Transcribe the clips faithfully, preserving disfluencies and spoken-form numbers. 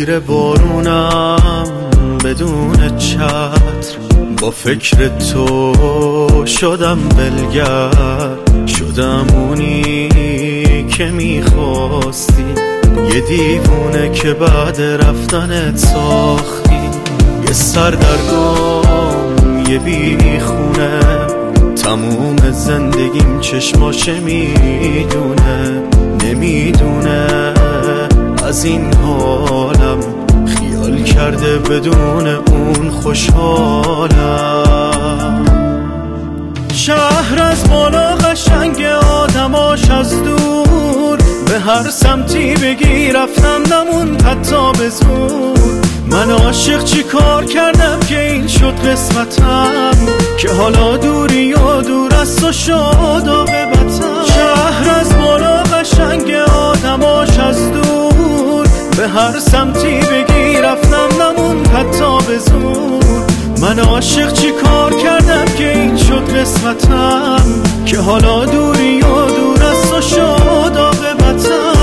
زیر بارونم بدون چتر، با فکر تو شدم بلگر، شدم اونی که میخواستی، یه دیوونه که بعد رفتنت ساختی، یه سردرگم یه بیخونه، تموم زندگیم چشماشه میدونه، نمیدونه از این حالم، خیال کرده بدون اون خوشحالم. شهر از بالا قشنگ، آدماش از دور، به هر سمتی بگی رفتم نموند حتی به زور. من عاشق چی کار کردم که این شد قسمتم، که حالا دوری و دور از تو شد عاقبتم. شهر از بالا قشنگ، آدماش از دور، به هر سمتی بگی رفتم نموند حتی به زور. من عاشق چی کار کردم که این شد قسمتم، که حالا دوری و دور از تو شد عاقبتم.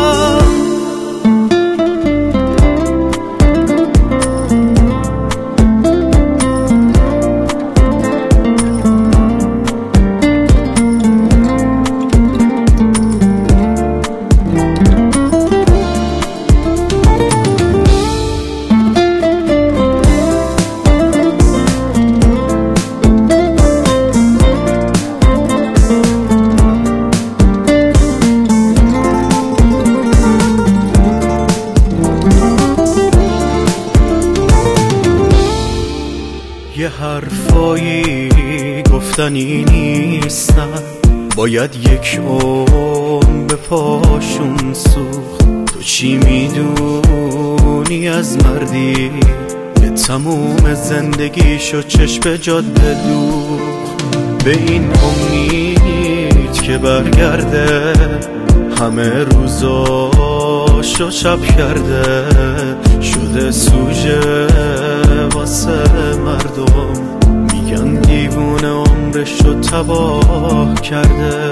یه حرفایی گفتنی نیستن، باید یک عمر به پاشون سوخت. تو چی میدونی از مردی که تموم زندگیشو چشم جاده دوخت؟ به این امید که برگرده، همه روزاشو شب کرده، شده سوژه واسه مردم، میگن دیوونه عمرشو تباه کرده.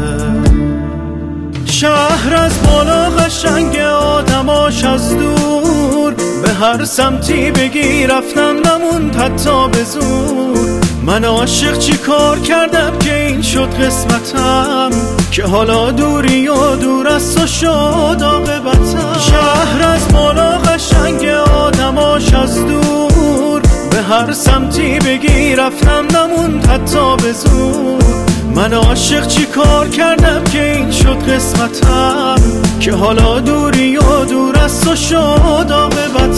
شهر از بالا قشنگ، آدماش از دور، به هر سمتی بگی رفتم نموند حتی به زور. من عاشق چی کار کردم که این شد قسمتم، که حالا دوری و دور از تو شد عاقبتم. شهر از بالا قشنگ، آدماش از دور، به هر سمتی بگی رفتم نموند حتی به زور. من عاشق چی کار کردم که این شد قسمتم، که حالا دوری و دور از تو شد عاقبتم.